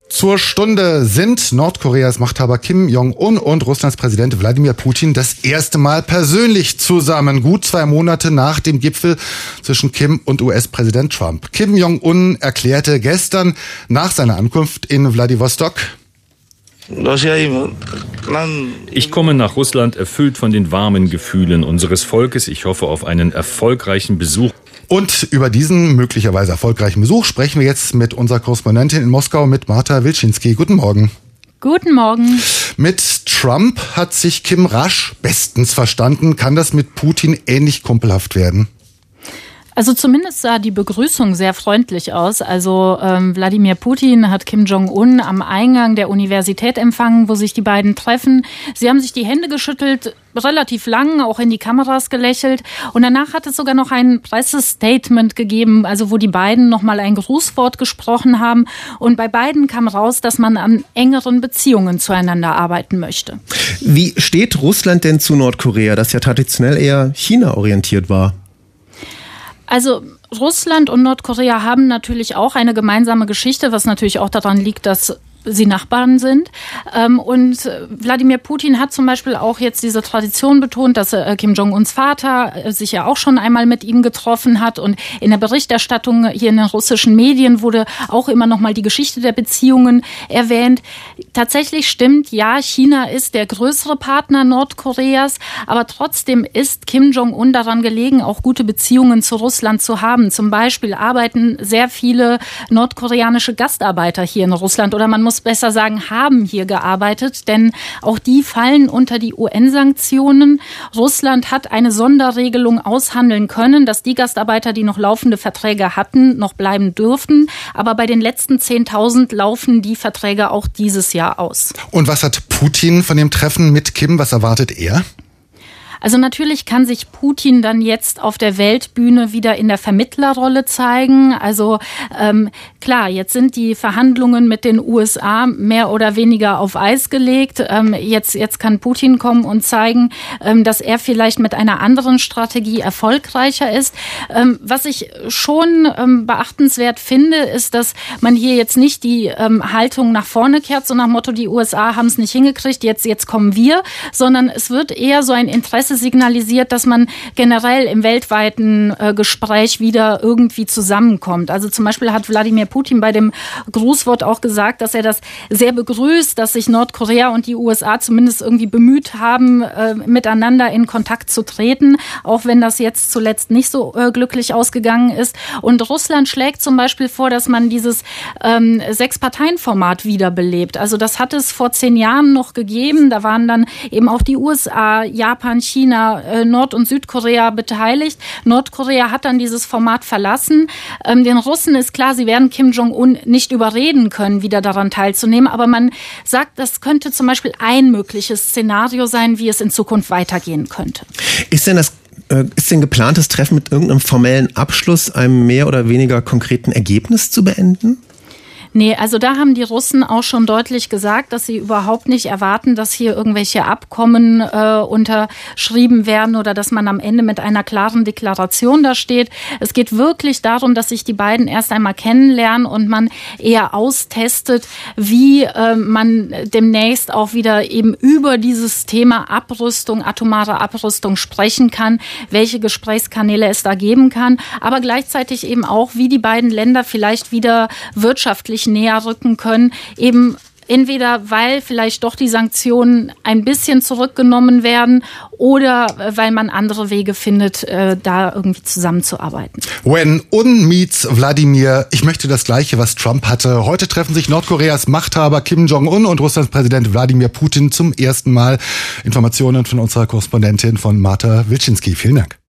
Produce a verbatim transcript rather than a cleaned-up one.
Zur Stunde sind Nordkoreas Machthaber Kim Jong-un und Russlands Präsident Wladimir Putin das erste Mal persönlich zusammen, gut zwei Monate nach dem Gipfel zwischen Kim und U S-Präsident Trump. Kim Jong-un erklärte gestern nach seiner Ankunft in Wladiwostok: Ich komme nach Russland erfüllt von den warmen Gefühlen unseres Volkes. Ich hoffe auf einen erfolgreichen Besuch. Und über diesen möglicherweise erfolgreichen Besuch sprechen wir jetzt mit unserer Korrespondentin in Moskau, mit Marta Wilczynski. Guten Morgen. Guten Morgen. Mit Trump hat sich Kim rasch bestens verstanden. Kann das mit Putin ähnlich kumpelhaft werden? Also zumindest sah die Begrüßung sehr freundlich aus. Also ähm, Wladimir Putin hat Kim Jong-un am Eingang der Universität empfangen, wo sich die beiden treffen. Sie haben sich die Hände geschüttelt, relativ lang, auch in die Kameras gelächelt. Und danach hat es sogar noch ein Pressestatement gegeben, also wo die beiden nochmal ein Grußwort gesprochen haben. Und bei beiden kam raus, dass man an engeren Beziehungen zueinander arbeiten möchte. Wie steht Russland denn zu Nordkorea, das ja traditionell eher China-orientiert war? Also Russland und Nordkorea haben natürlich auch eine gemeinsame Geschichte, was natürlich auch daran liegt, dass sie Nachbarn sind. Und Wladimir Putin hat zum Beispiel auch jetzt diese Tradition betont, dass Kim Jong-uns Vater sich ja auch schon einmal mit ihm getroffen hat. Und in der Berichterstattung hier in den russischen Medien wurde auch immer noch mal die Geschichte der Beziehungen erwähnt. Tatsächlich stimmt, ja, China ist der größere Partner Nordkoreas, aber trotzdem ist Kim Jong-un daran gelegen, auch gute Beziehungen zu Russland zu haben. Zum Beispiel arbeiten sehr viele nordkoreanische Gastarbeiter hier in Russland, oder man muss besser sagen, haben hier gearbeitet, denn auch die fallen unter die U N-Sanktionen. Russland hat eine Sonderregelung aushandeln können, dass die Gastarbeiter, die noch laufende Verträge hatten, noch bleiben dürften. Aber bei den letzten zehntausend laufen die Verträge auch dieses Jahr aus. Und was hat Putin von dem Treffen mit Kim? Was erwartet er? Also natürlich kann sich Putin dann jetzt auf der Weltbühne wieder in der Vermittlerrolle zeigen. Also ähm, klar, jetzt sind die Verhandlungen mit den U S A mehr oder weniger auf Eis gelegt. Ähm, jetzt, jetzt kann Putin kommen und zeigen, ähm, dass er vielleicht mit einer anderen Strategie erfolgreicher ist. Ähm, was ich schon ähm, beachtenswert finde, ist, dass man hier jetzt nicht die ähm, Haltung nach vorne kehrt, so nach Motto, die U S A haben es nicht hingekriegt, jetzt, jetzt kommen wir, sondern es wird eher so ein Interesse signalisiert, dass man generell im weltweiten äh, Gespräch wieder irgendwie zusammenkommt. Also zum Beispiel hat Wladimir Putin bei dem Grußwort auch gesagt, dass er das sehr begrüßt, dass sich Nordkorea und die U S A zumindest irgendwie bemüht haben, äh, miteinander in Kontakt zu treten, auch wenn das jetzt zuletzt nicht so äh, glücklich ausgegangen ist. Und Russland schlägt zum Beispiel vor, dass man dieses ähm, Sechs-Parteien-Format wiederbelebt. Also das hat es vor zehn Jahren noch gegeben. Da waren dann eben auch die U S A, Japan, China, China, Nord- und Südkorea beteiligt. Nordkorea hat dann dieses Format verlassen. Ähm, den Russen ist klar, sie werden Kim Jong-un nicht überreden können, wieder daran teilzunehmen. Aber man sagt, das könnte zum Beispiel ein mögliches Szenario sein, wie es in Zukunft weitergehen könnte. Ist denn das äh, ist denn geplantes Treffen mit irgendeinem formellen Abschluss, einem mehr oder weniger konkreten Ergebnis zu beenden? Nee, also da haben die Russen auch schon deutlich gesagt, dass sie überhaupt nicht erwarten, dass hier irgendwelche Abkommen äh, unterschrieben werden oder dass man am Ende mit einer klaren Deklaration da steht. Es geht wirklich darum, dass sich die beiden erst einmal kennenlernen und man eher austestet, wie äh, man demnächst auch wieder eben über dieses Thema Abrüstung, atomare Abrüstung sprechen kann, welche Gesprächskanäle es da geben kann, aber gleichzeitig eben auch, wie die beiden Länder vielleicht wieder wirtschaftlich näher rücken können, eben entweder weil vielleicht doch die Sanktionen ein bisschen zurückgenommen werden oder weil man andere Wege findet, da irgendwie zusammenzuarbeiten. When Un meets Wladimir. Ich möchte das Gleiche, was Trump hatte. Heute treffen sich Nordkoreas Machthaber Kim Jong-un und Russlands Präsident Wladimir Putin zum ersten Mal. Informationen von unserer Korrespondentin von Marta Wilczynski. Vielen Dank.